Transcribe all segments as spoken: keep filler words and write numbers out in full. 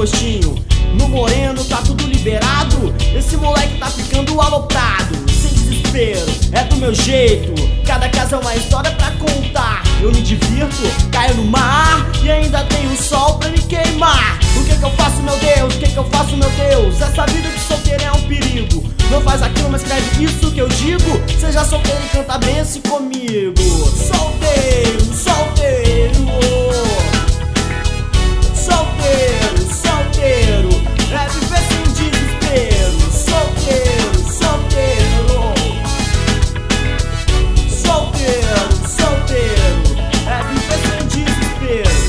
postinho. No Moreno tá tudo liberado, esse moleque tá ficando aloprado. Sem desespero, é do meu jeito, cada casa é uma história pra contar. Eu me divirto, caio no mar e ainda tem o sol pra me queimar. O que que eu faço, meu Deus? O que que eu faço, meu Deus? Essa vida de solteiro é um perigo. Não faz aquilo, mas escreve isso que eu digo. Seja solteiro e canta bem assim comigo. Solteiro, solteiro, solteiro, solteiro, é viver sem desespero. Solteiro, solteiro, solteiro, solteiro, é viver sem desespero.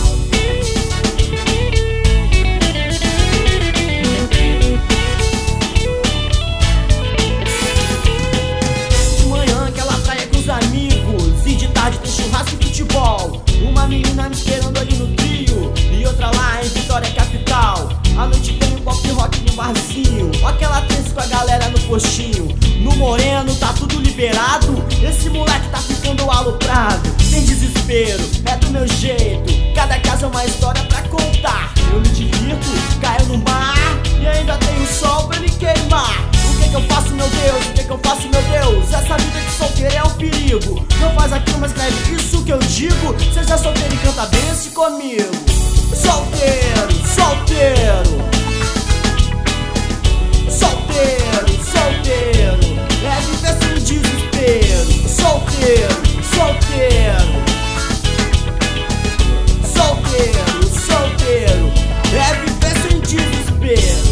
De manhã aquela praia com os amigos, e de tarde tem churrasco e futebol. Uma menina me esperando ali no trio e outra lá em Vitória Capital. À noite tem um pop rock no barzinho, aquela trance com a galera no postinho. No Moreno tá tudo liberado, esse moleque tá ficando aloprado. Sem desespero, é do meu jeito, cada casa é uma história pra contar. Eu me divirto, caio no mar e ainda tem o sol pra me queimar. O que que eu faço, meu Deus? O que que eu faço, meu Deus? Essa vida de solteiro é um perigo. Não faz aquilo, mas escreve isso que eu digo. Seja solteiro e canta bem assim comigo. Solteiro, solteiro, solteiro, solteiro, é viver sem desespero. Solteiro, solteiro, solteiro, solteiro, é viver sem desespero.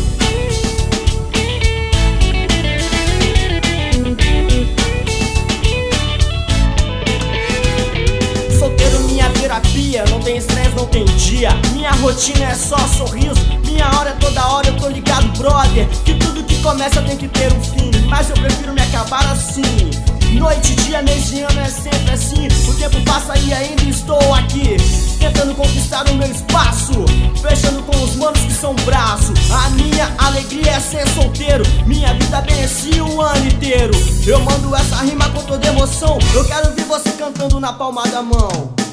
Solteiro, minha terapia, não tem estresse, não tem dia. Minha rotina é só sorriso, minha hora é toda hora, eu tô ligado, brother, que tudo que começa tem que ter um fim. Mas eu prefiro me acabar assim. Noite, dia, mês e ano é sempre assim. O tempo passa e ainda estou aqui, tentando conquistar o meu espaço, fechando com os manos que são braço. A minha alegria é ser solteiro, minha vida bem assim o ano inteiro. Eu mando essa rima com toda emoção, eu quero ver você cantando na palma da mão.